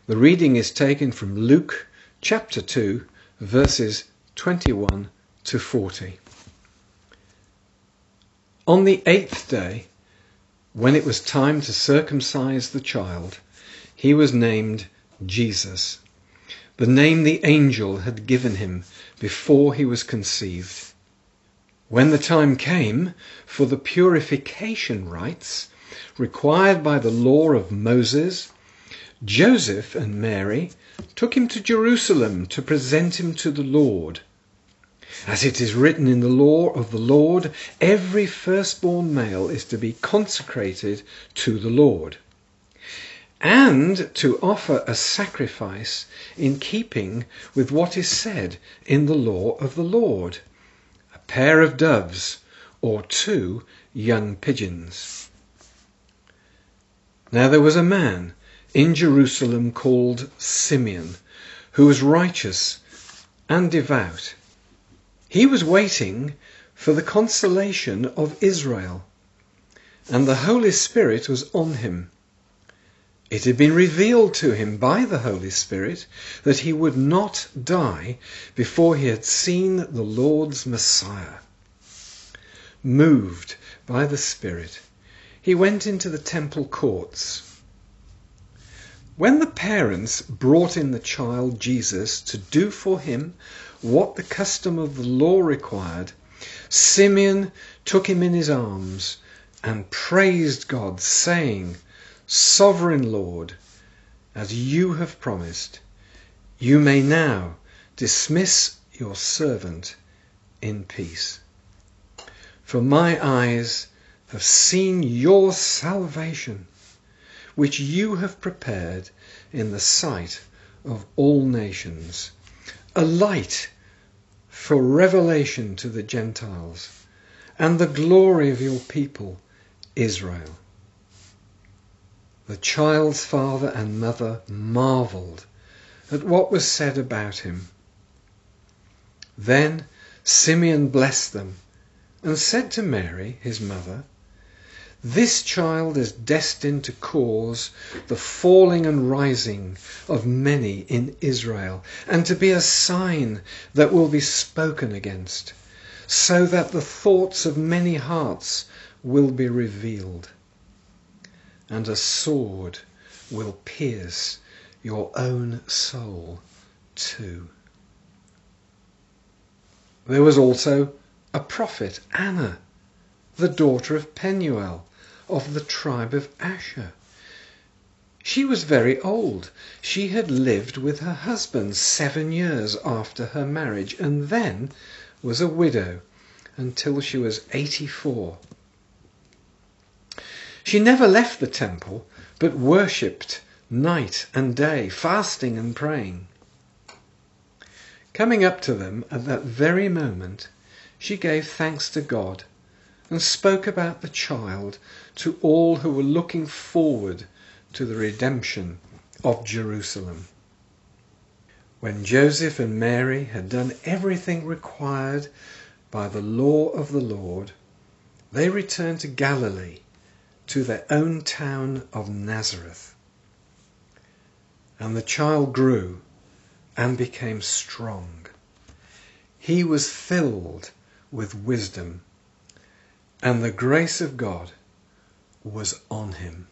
The reading is taken from Luke chapter 2, verses 21 to 40. On the 8th day, when it was time to circumcise the child, he was named Jesus, the name the angel had given him before he was conceived. When the time came for the purification rites required by the law of Moses, Joseph and Mary took him to Jerusalem to present him to the Lord. As it is written in the law of the Lord, every firstborn male is to be consecrated to the Lord, and to offer a sacrifice in keeping with what is said in the law of the Lord, a pair of doves or 2 young pigeons. Now there was a man in Jerusalem called Simeon, who was righteous and devout. He was waiting for the consolation of Israel, and the Holy Spirit was on him. It had been revealed to him by the Holy Spirit that he would not die before he had seen the Lord's Messiah. Moved by the Spirit, he went into the temple courts. When the parents brought in the child Jesus to do for him what the custom of the law required, Simeon took him in his arms and praised God, saying, "Sovereign Lord, as you have promised, you may now dismiss your servant in peace. For my eyes have seen your salvation, which you have prepared in the sight of all nations, a light for revelation to the Gentiles, and the glory of your people Israel." The child's father and mother marveled at what was said about him. Then Simeon blessed them and said to Mary, his mother, "This child is destined to cause the falling and rising of many in Israel, and to be a sign that will be spoken against, so that the thoughts of many hearts will be revealed. And a sword will pierce your own soul too." There was also a prophet, Anna, the daughter of Penuel, of the tribe of Asher. She was very old. She had lived with her husband 7 years after her marriage, and then was a widow until she was 84. She never left the temple, but worshipped night and day, fasting and praying. Coming up to them at that very moment, she gave thanks to God and spoke about the child to all who were looking forward to the redemption of Jerusalem. When Joseph and Mary had done everything required by the law of the Lord, they returned to Galilee, to their own town of Nazareth. And the child grew and became strong. He was filled with wisdom, and the grace of God was on him.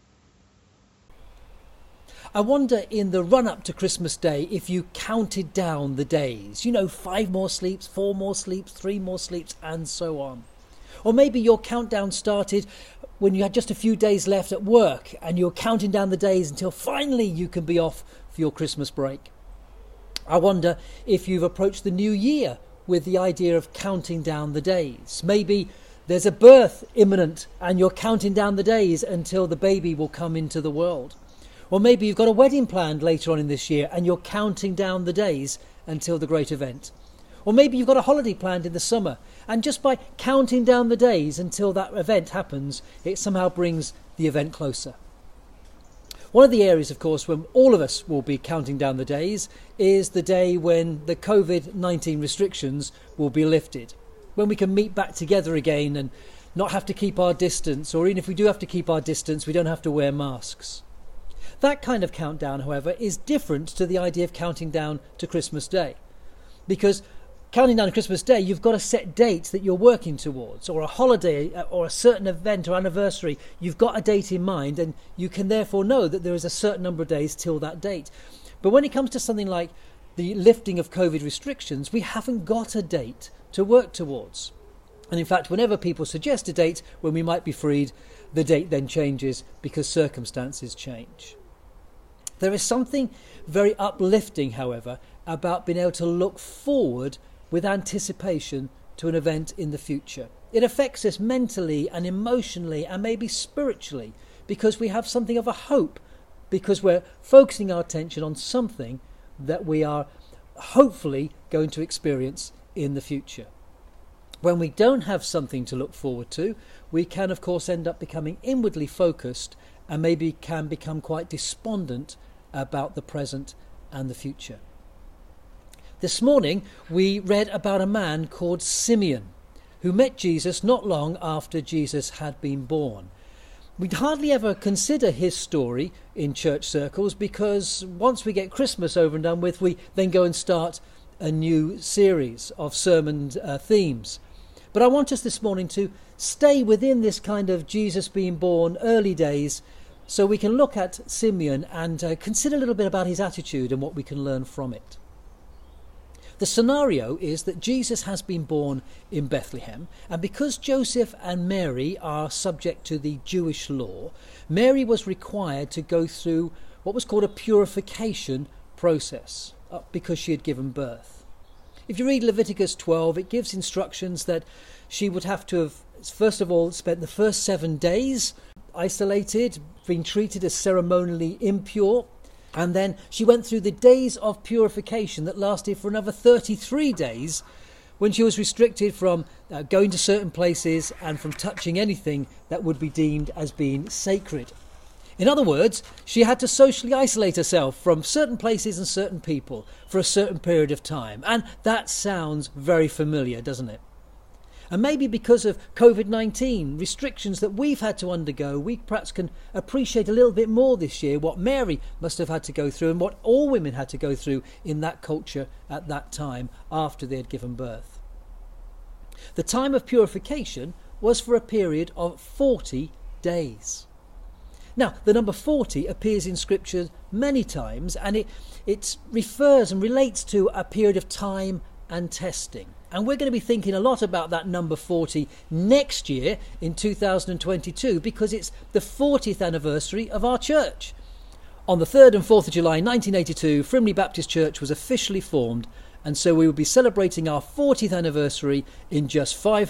I wonder, in the run-up to Christmas Day, if you counted down the days. 5 more sleeps, 4 more sleeps, 3 more sleeps, and so on. Or maybe your countdown started when you had just a few days left at work and you're counting down the days until finally you can be off for your Christmas break. I wonder if you've approached the new year with the idea of counting down the days. Maybe there's a birth imminent and you're counting down the days until the baby will come into the world. Or maybe you've got a wedding planned later on in this year and you're counting down the days until the great event. Or maybe you've got a holiday planned in the summer, and just by counting down the days until that event happens, it somehow brings the event closer. One of the areas, of course, when all of us will be counting down the days is the day when the COVID-19 restrictions will be lifted, when we can meet back together again and not have to keep our distance, or even if we do have to keep our distance, we don't have to wear masks. That kind of countdown, however, is different to the idea of counting down to Christmas Day. Because counting down to Christmas Day, you've got a set date that you're working towards, or a holiday, or a certain event or anniversary. You've got a date in mind, and you can therefore know that there is a certain number of days till that date. But when it comes to something like the lifting of COVID restrictions, we haven't got a date to work towards. And in fact, whenever people suggest a date when we might be freed, the date then changes because circumstances change. There is something very uplifting, however, about being able to look forward with anticipation to an event in the future. It affects us mentally and emotionally and maybe spiritually because we have something of a hope, because we're focusing our attention on something that we are hopefully going to experience in the future. When we don't have something to look forward to, we can of course end up becoming inwardly focused and maybe can become quite despondent about the present and the future. This morning we read about a man called Simeon who met Jesus not long after Jesus had been born. We'd hardly ever consider his story in church circles because once we get Christmas over and done with, we then go and start a new series of sermon themes. But I want us this morning to stay within this kind of Jesus being born early days so we can look at Simeon and consider a little bit about his attitude and what we can learn from it. The scenario is that Jesus has been born in Bethlehem, and because Joseph and Mary are subject to the Jewish law, Mary was required to go through what was called a purification process because she had given birth. If you read Leviticus 12, it gives instructions that she would have to have, first of all, spent the first 7 days isolated, being treated as ceremonially impure. And then she went through the days of purification that lasted for another 33 days when she was restricted from going to certain places and from touching anything that would be deemed as being sacred. In other words, she had to socially isolate herself from certain places and certain people for a certain period of time. And that sounds very familiar, doesn't it? And maybe because of COVID-19 restrictions that we've had to undergo, we perhaps can appreciate a little bit more this year what Mary must have had to go through and what all women had to go through in that culture at that time after they had given birth. The time of purification was for a period of 40 days. Now, the number 40 appears in Scripture many times, and it refers and relates to a period of time and testing. And we're going to be thinking a lot about that number 40 next year in 2022 because it's the 40th anniversary of our church. On the 3rd and 4th of July 1982, Frimley Baptist Church was officially formed, and so we will be celebrating our 40th anniversary in just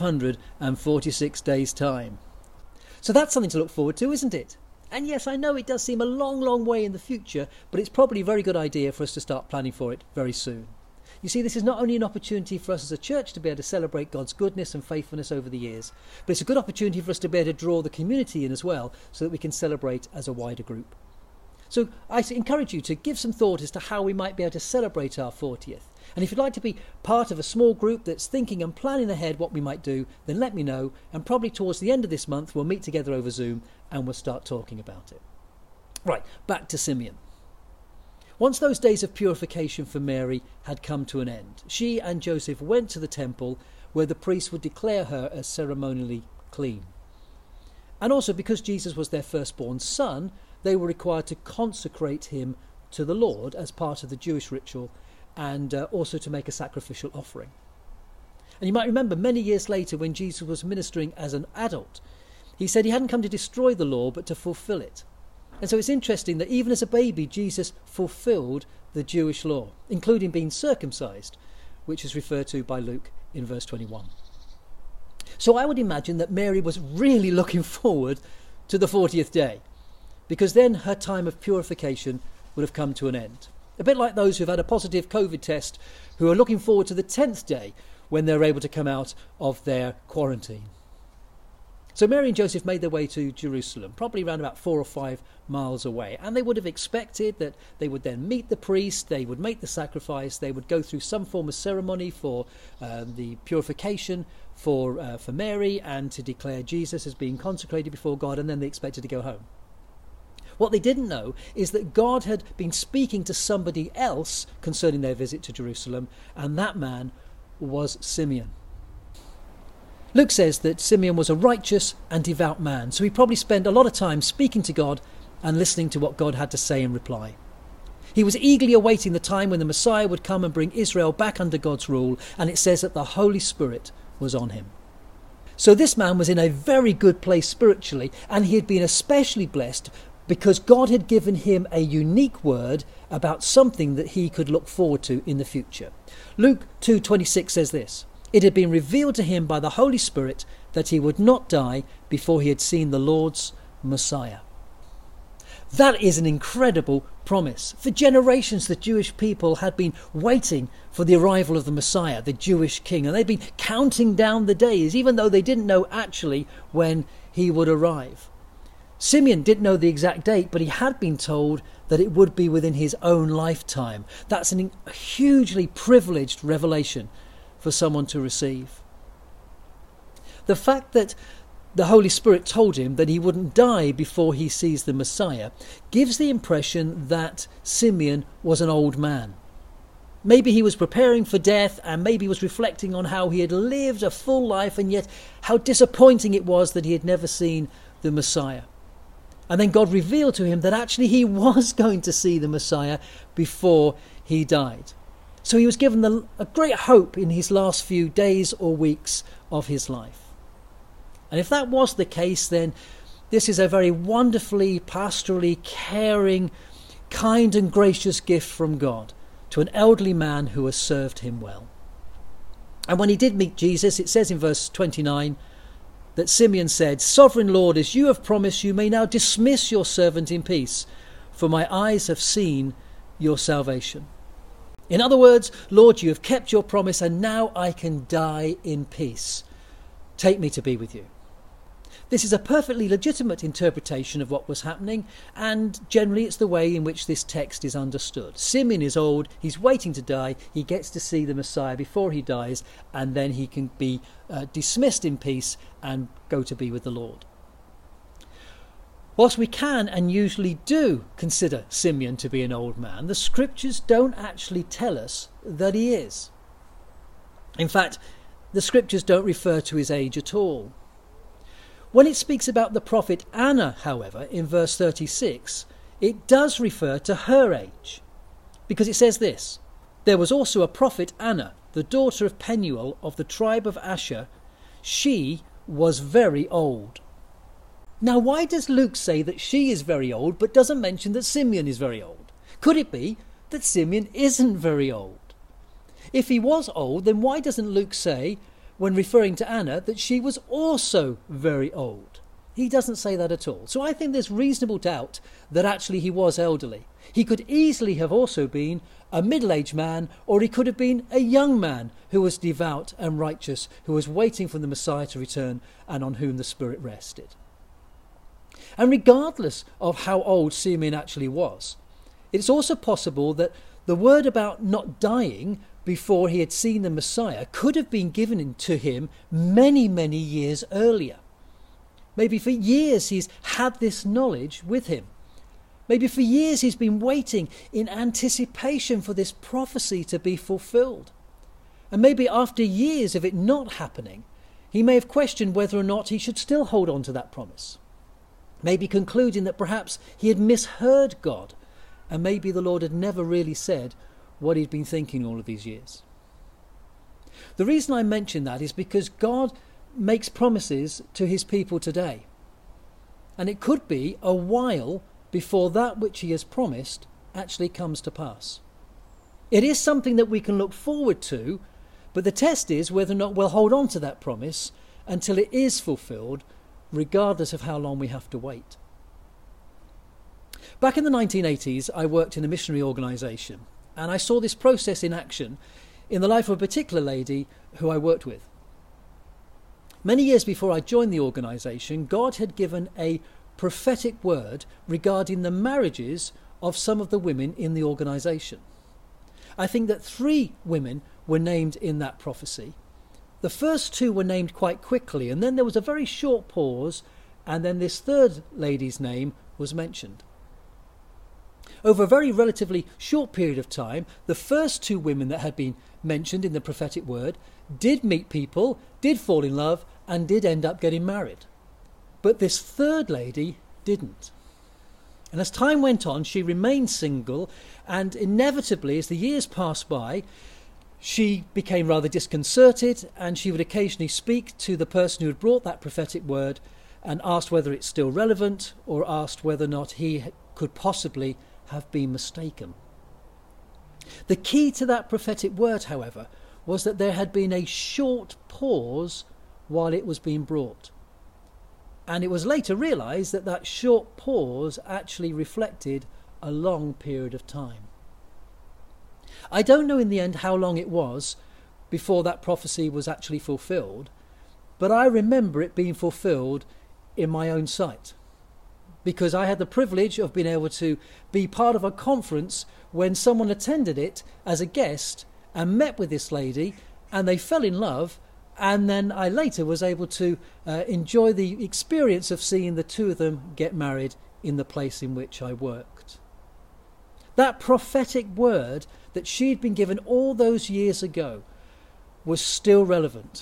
546 days' time. So that's something to look forward to, isn't it? And yes, I know it does seem a long, long way in the future, but it's probably a very good idea for us to start planning for it very soon. You see, this is not only an opportunity for us as a church to be able to celebrate God's goodness and faithfulness over the years, but it's a good opportunity for us to be able to draw the community in as well so that we can celebrate as a wider group. So I encourage you to give some thought as to how we might be able to celebrate our 40th. And if you'd like to be part of a small group that's thinking and planning ahead what we might do, then let me know, and probably towards the end of this month we'll meet together over Zoom and we'll start talking about it. Right, back to Simeon. Once those days of purification for Mary had come to an end, she and Joseph went to the temple where the priest would declare her as ceremonially clean. And also because Jesus was their firstborn son, they were required to consecrate him to the Lord as part of the Jewish ritual and also to make a sacrificial offering. And you might remember many years later when Jesus was ministering as an adult, he said he hadn't come to destroy the law but to fulfill it. And so it's interesting that even as a baby, Jesus fulfilled the Jewish law, including being circumcised, which is referred to by Luke in verse 21. So I would imagine that Mary was really looking forward to the 40th day, because then her time of purification would have come to an end. A bit like those who've had a positive COVID test who are looking forward to the 10th day when they're able to come out of their quarantine. So Mary and Joseph made their way to Jerusalem, probably around about 4 or 5 miles away, and they would have expected that they would then meet the priest, they would make the sacrifice, they would go through some form of ceremony for the purification for Mary and to declare Jesus as being consecrated before God, and then they expected to go home. What they didn't know is that God had been speaking to somebody else concerning their visit to Jerusalem, and that man was Simeon. Luke says that Simeon was a righteous and devout man, so he probably spent a lot of time speaking to God and listening to what God had to say in reply. He was eagerly awaiting the time when the Messiah would come and bring Israel back under God's rule, and it says that the Holy Spirit was on him. So this man was in a very good place spiritually, and he had been especially blessed because God had given him a unique word about something that he could look forward to in the future. Luke 2:26 says this: "It had been revealed to him by the Holy Spirit that he would not die before he had seen the Lord's Messiah." That is an incredible promise. For generations, the Jewish people had been waiting for the arrival of the Messiah, the Jewish king, and they'd been counting down the days, even though they didn't know actually when he would arrive. Simeon didn't know the exact date, but he had been told that it would be within his own lifetime. That's a hugely privileged revelation for someone to receive. The fact that the Holy Spirit told him that he wouldn't die before he sees the Messiah gives the impression that Simeon was an old man. Maybe he was preparing for death, and maybe he was reflecting on how he had lived a full life and yet how disappointing it was that he had never seen the Messiah. And then God revealed to him that actually he was going to see the Messiah before he died. So he was given a great hope in his last few days or weeks of his life. And if that was the case, then this is a very wonderfully, pastorally, caring, kind and gracious gift from God to an elderly man who has served him well. And when he did meet Jesus, it says in verse 29 that Simeon said, "Sovereign Lord, as you have promised, you may now dismiss your servant in peace, for my eyes have seen your salvation." In other words, Lord, you have kept your promise, and now I can die in peace. Take me to be with you. This is a perfectly legitimate interpretation of what was happening, and generally it's the way in which this text is understood. Simeon is old, he's waiting to die, he gets to see the Messiah before he dies, and then he can be dismissed in peace and go to be with the Lord. Whilst we can and usually do consider Simeon to be an old man, the scriptures don't actually tell us that he is. In fact, the scriptures don't refer to his age at all. When it speaks about the prophet Anna, however, in verse 36, it does refer to her age, because it says this: "There was also a prophet Anna, the daughter of Penuel of the tribe of Asher. She was very old." Now, why does Luke say that she is very old but doesn't mention that Simeon is very old? Could it be that Simeon isn't very old? If he was old, then why doesn't Luke say, when referring to Anna, that she was also very old? He doesn't say that at all. So I think there's reasonable doubt that actually he was elderly. He could easily have also been a middle-aged man, or he could have been a young man who was devout and righteous, who was waiting for the Messiah to return and on whom the Spirit rested. And regardless of how old Simeon actually was, it's also possible that the word about not dying before he had seen the Messiah could have been given to him many, many years earlier. Maybe for years he's had this knowledge with him. Maybe for years he's been waiting in anticipation for this prophecy to be fulfilled. And maybe after years of it not happening, he may have questioned whether or not he should still hold on to that promise. Maybe concluding that perhaps he had misheard God, and maybe the Lord had never really said what he'd been thinking all of these years. The reason I mention that is because God makes promises to his people today. And it could be a while before that which he has promised actually comes to pass. It is something that we can look forward to, but the test is whether or not we'll hold on to that promise until it is fulfilled, regardless of how long we have to wait. Back in the 1980s, I worked in a missionary organisation, and I saw this process in action in the life of a particular lady who I worked with. Many years before I joined the organisation, God had given a prophetic word regarding the marriages of some of the women in the organisation. I think that 3 women were named in that prophecy. The first 2 were named quite quickly, and then there was a very short pause, and then this third lady's name was mentioned. over a very relatively short period of time, the first two women that had been mentioned in the prophetic word did meet people, did fall in love, and did end up getting married. But this third lady didn't. And as time went on, she remained single, and inevitably, as the years passed by, she became rather disconcerted, and she would occasionally speak to the person who had brought that prophetic word and asked whether it's still relevant, or asked whether or not he could possibly have been mistaken. The key to that prophetic word, however, was that there had been a short pause while it was being brought. And it was later realised that that short pause actually reflected a long period of time. I don't know in the end how long it was before that prophecy was actually fulfilled, but I remember it being fulfilled in my own sight, because I had the privilege of being able to be part of a conference when someone attended it as a guest and met with this lady, and they fell in love. And then I later was able to enjoy the experience of seeing the two of them get married in the place in which I worked. That prophetic word that she'd been given all those years ago was still relevant.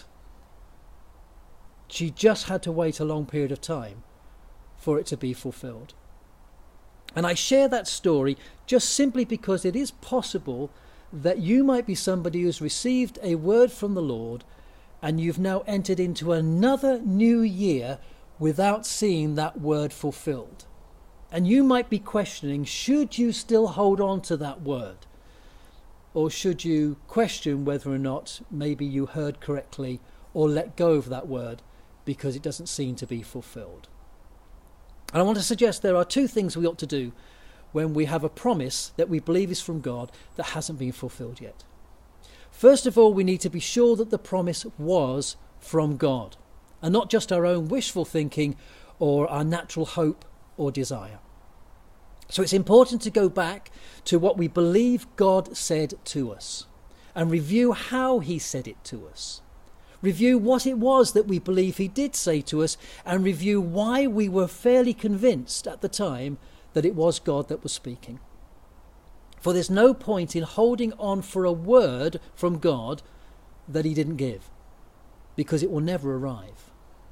She just had to wait a long period of time for it to be fulfilled. And I share that story just simply because it is possible that you might be somebody who's received a word from the Lord, and you've now entered into another new year without seeing that word fulfilled. And you might be questioning, should you still hold on to that word? Or should you question whether or not maybe you heard correctly or let go of that word because it doesn't seem to be fulfilled? And I want to suggest there are two things we ought to do when we have a promise that we believe is from God that hasn't been fulfilled yet. First of all, we need to be sure that the promise was from God and not just our own wishful thinking or our natural hope or desire. So it's important to go back to what we believe God said to us and review how he said it to us. Review what it was that we believe he did say to us, and review why we were fairly convinced at the time that it was God that was speaking. For there's no point in holding on for a word from God that he didn't give, because it will never arrive.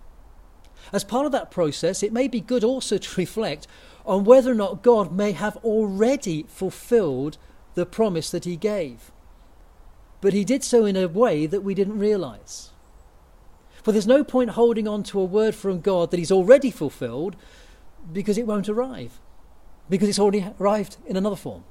As part of that process, it may be good also to reflect on whether or not God may have already fulfilled the promise that he gave. But he did so in a way that we didn't realise. For there's no point holding on to a word from God that he's already fulfilled, because it won't arrive, because it's already arrived in another form.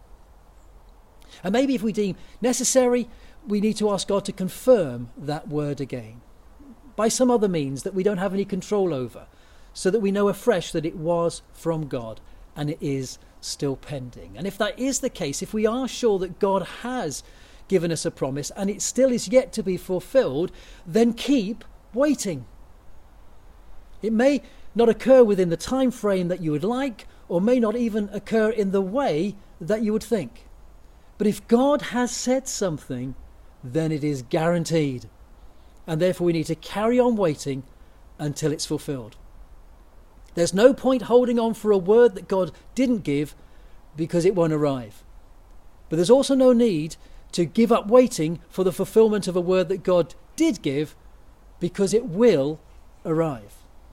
And maybe if we deem necessary, we need to ask God to confirm that word again by some other means that we don't have any control over, so that we know afresh that it was from God and it is still pending. And if that is the case, if we are sure that God has given us a promise and it still is yet to be fulfilled, then keep waiting. It may not occur within the time frame that you would like, or may not even occur in the way that you would think. But if God has said something, then it is guaranteed. And therefore we need to carry on waiting until it's fulfilled. There's no point holding on for a word that God didn't give, because it won't arrive. But there's also no need to give up waiting for the fulfillment of a word that God did give, because it will arrive.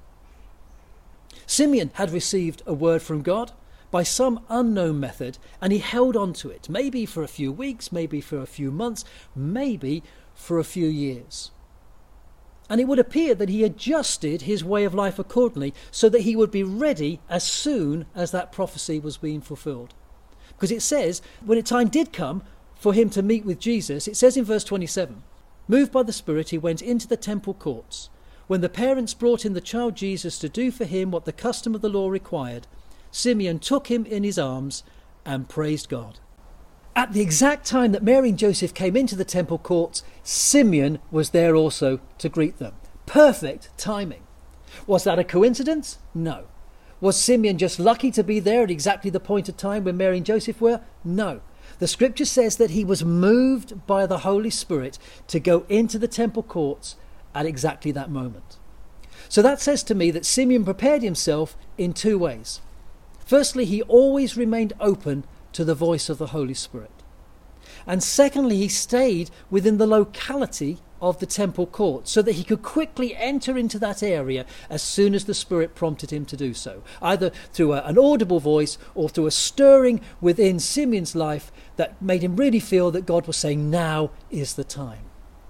Simeon had received a word from God by some unknown method, and he held on to it, maybe for a few weeks, maybe for a few months, maybe for a few years. And it would appear that he adjusted his way of life accordingly so that he would be ready as soon as that prophecy was being fulfilled. Because it says, when the time did come for him to meet with Jesus, it says in verse 27, moved by the Spirit, he went into the temple courts. When the parents brought in the child Jesus to do for him what the custom of the law required, Simeon took him in his arms and praised God. At the exact time that Mary and Joseph came into the temple courts, Simeon was there also to greet them. Perfect timing. Was that a coincidence? No. Was Simeon just lucky to be there at exactly the point of time when Mary and Joseph were? No. The scripture says that he was moved by the Holy Spirit to go into the temple courts at exactly that moment. So that says to me that Simeon prepared himself in two ways. Firstly, he always remained open to the voice of the Holy Spirit. And secondly, he stayed within the locality of the temple court so that he could quickly enter into that area as soon as the Spirit prompted him to do so, either through an audible voice or through a stirring within Simeon's life that made him really feel that God was saying, now is the time.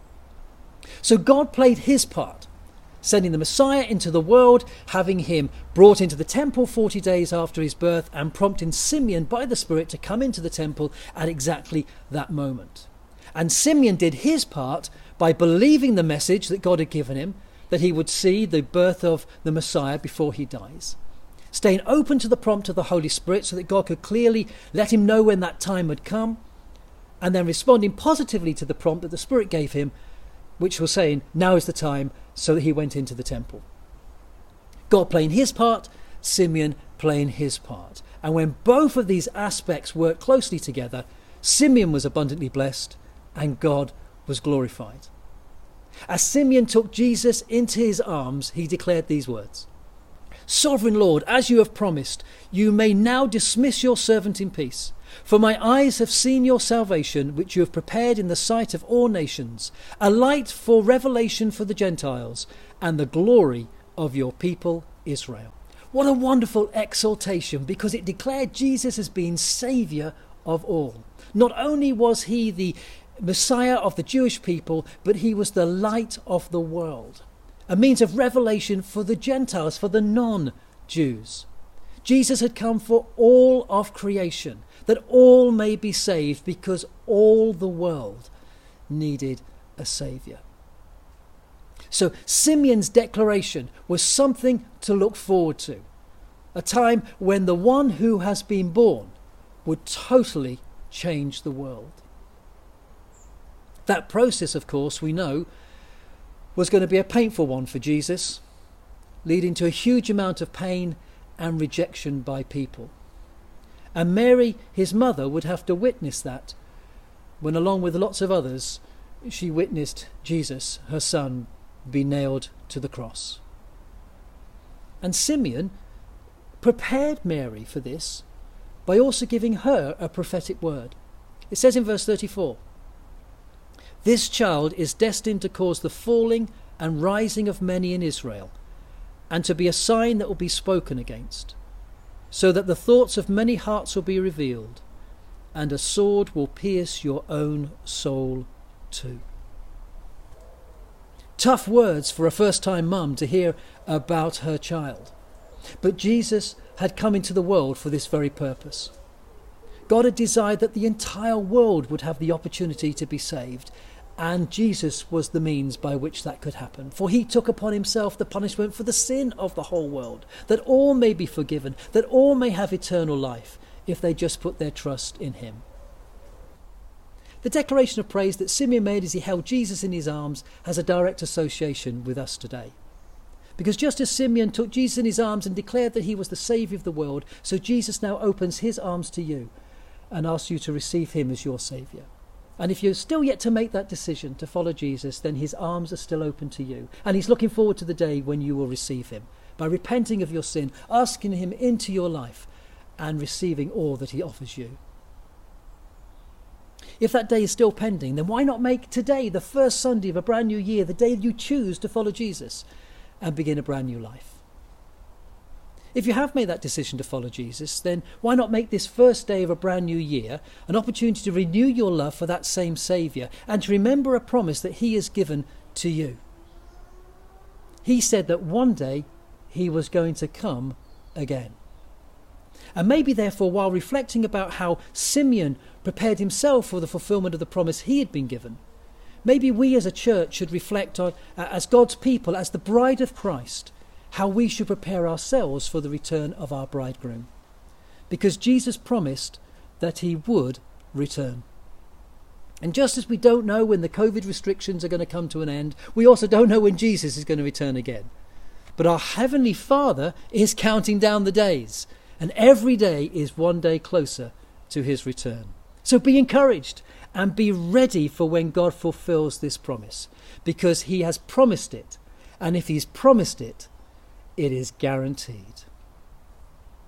So God played his part, sending the Messiah into the world, having him brought into the temple 40 days after his birth, and prompting Simeon by the Spirit to come into the temple at exactly that moment. And Simeon did his part by believing the message that God had given him, that he would see the birth of the Messiah before he dies, staying open to the prompt of the Holy Spirit so that God could clearly let him know when that time had come, and then responding positively to the prompt that the Spirit gave him, which was saying, now is the time, so that he went into the temple. God playing his part, Simeon playing his part. And when both of these aspects worked closely together, Simeon was abundantly blessed and God was glorified. As Simeon took Jesus into his arms, he declared these words: Sovereign Lord, as you have promised, you may now dismiss your servant in peace. For my eyes have seen your salvation, which you have prepared in the sight of all nations, a light for revelation for the Gentiles, and the glory of your people Israel. What a wonderful exaltation, because it declared Jesus as being Saviour of all. Not only was he the Messiah of the Jewish people, but he was the light of the world, a means of revelation for the Gentiles, for the non-Jews. Jesus had come for all of creation, that all may be saved, because all the world needed a saviour. So Simeon's declaration was something to look forward to, a time when the one who has been born would totally change the world. That process, of course, we know, was going to be a painful one for Jesus, leading to a huge amount of pain and rejection by people. And Mary, his mother, would have to witness that when, along with lots of others, she witnessed Jesus, her son, be nailed to the cross. And Simeon prepared Mary for this by also giving her a prophetic word. It says in verse 34, This child is destined to cause the falling and rising of many in Israel, and to be a sign that will be spoken against, so that the thoughts of many hearts will be revealed, and a sword will pierce your own soul too. Tough words for a first-time mum to hear about her child. But Jesus had come into the world for this very purpose. God had desired that the entire world would have the opportunity to be saved, and Jesus was the means by which that could happen. For he took upon himself the punishment for the sin of the whole world, that all may be forgiven, that all may have eternal life, if they just put their trust in him. The declaration of praise that Simeon made as he held Jesus in his arms has a direct association with us today. Because just as Simeon took Jesus in his arms and declared that he was the Saviour of the world, so Jesus now opens his arms to you and asks you to receive him as your Saviour. And if you're still yet to make that decision to follow Jesus, then his arms are still open to you. And he's looking forward to the day when you will receive him, by repenting of your sin, asking him into your life, and receiving all that he offers you. If that day is still pending, then why not make today, the first Sunday of a brand new year, the day you choose to follow Jesus and begin a brand new life? If you have made that decision to follow Jesus, then why not make this first day of a brand new year an opportunity to renew your love for that same Saviour and to remember a promise that he has given to you. He said that one day he was going to come again. And maybe therefore, while reflecting about how Simeon prepared himself for the fulfilment of the promise he had been given, maybe we as a church should reflect on, as God's people, as the bride of Christ, how we should prepare ourselves for the return of our bridegroom. Because Jesus promised that he would return. And just as we don't know when the COVID restrictions are going to come to an end, we also don't know when Jesus is going to return again. But our Heavenly Father is counting down the days, and every day is one day closer to his return. So be encouraged and be ready for when God fulfills this promise, because he has promised it, and if he's promised it, it is guaranteed.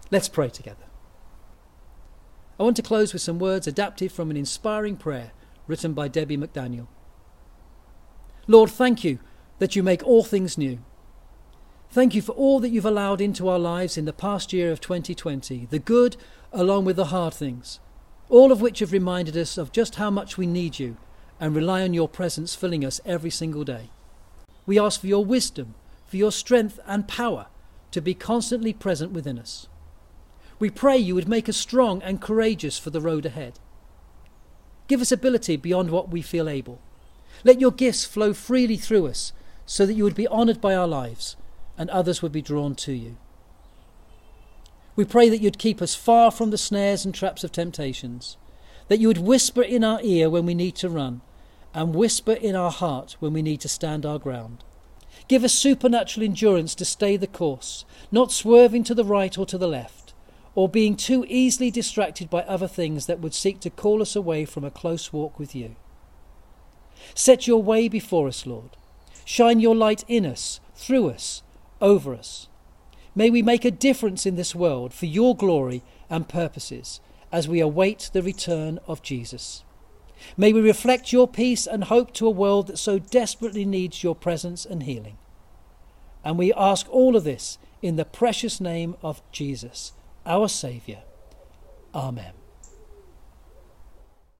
Let's pray together. I want to close with some words adapted from an inspiring prayer written by Debbie McDaniel. Lord, thank you that you make all things new. Thank you for all that you've allowed into our lives in the past year of 2020, the good along with the hard things, all of which have reminded us of just how much we need you and rely on your presence filling us every single day. We ask for your wisdom, for your strength and power to be constantly present within us. We pray you would make us strong and courageous for the road ahead. Give us ability beyond what we feel able. Let your gifts flow freely through us so that you would be honoured by our lives and others would be drawn to you. We pray that you'd keep us far from the snares and traps of temptations, that you would whisper in our ear when we need to run, and whisper in our heart when we need to stand our ground. Give us supernatural endurance to stay the course, not swerving to the right or to the left, or being too easily distracted by other things that would seek to call us away from a close walk with you. Set your way before us, Lord. Shine your light in us, through us, over us. May we make a difference in this world for your glory and purposes as we await the return of Jesus. May we reflect your peace and hope to a world that so desperately needs your presence and healing. And we ask all of this in the precious name of Jesus, our Saviour. Amen.